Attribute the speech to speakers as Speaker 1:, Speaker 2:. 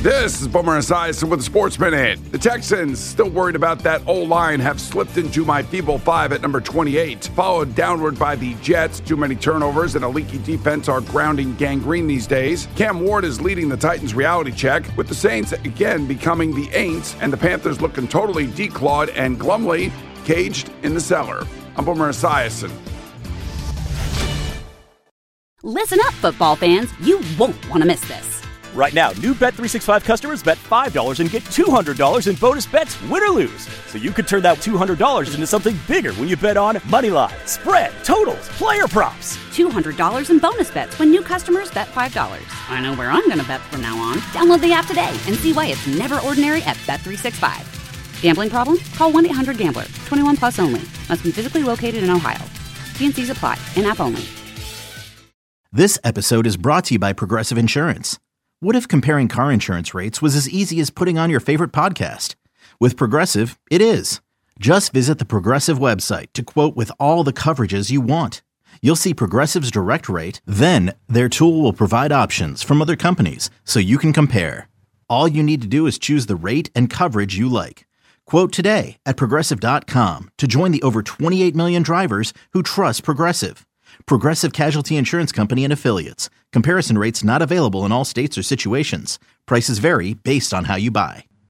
Speaker 1: This is Boomer Esiason with the Sports Minute. The Texans, still worried about that O-line, have slipped into my feeble five at number 28, followed downward by the Jets. Too many turnovers and a leaky defense are grounding gangrene these days. Cam Ward is leading the Titans reality check, with the Saints again becoming the Aints, and the Panthers looking totally declawed and glumly caged in the cellar. I'm Boomer Esiason.
Speaker 2: Listen up, football fans. You won't want to miss this.
Speaker 3: Right now, new Bet365 customers bet $5 and get $200 in bonus bets, win or lose. So you could turn that $200 into something bigger when you bet on money line, spread, totals, player props.
Speaker 2: $200 in bonus bets when new customers bet $5. I know where I'm going to bet from now on. Download the app today and see why it's never ordinary at Bet365. Gambling problem? Call 1-800-GAMBLER. 21 plus only. Must be physically located in Ohio. T&Cs apply. In-app only.
Speaker 4: This episode is brought to you by Progressive Insurance. What if comparing car insurance rates was as easy as putting on your favorite podcast? With Progressive, it is. Just visit the Progressive website to quote with all the coverages you want. You'll see Progressive's direct rate, then their tool will provide options from other companies so you can compare. All you need to do is choose the rate and coverage you like. Quote today at Progressive.com to join the over 28 million drivers who trust Progressive. Progressive Casualty Insurance Company and Affiliates. Comparison rates not available in all states or situations. Prices vary based on how you buy.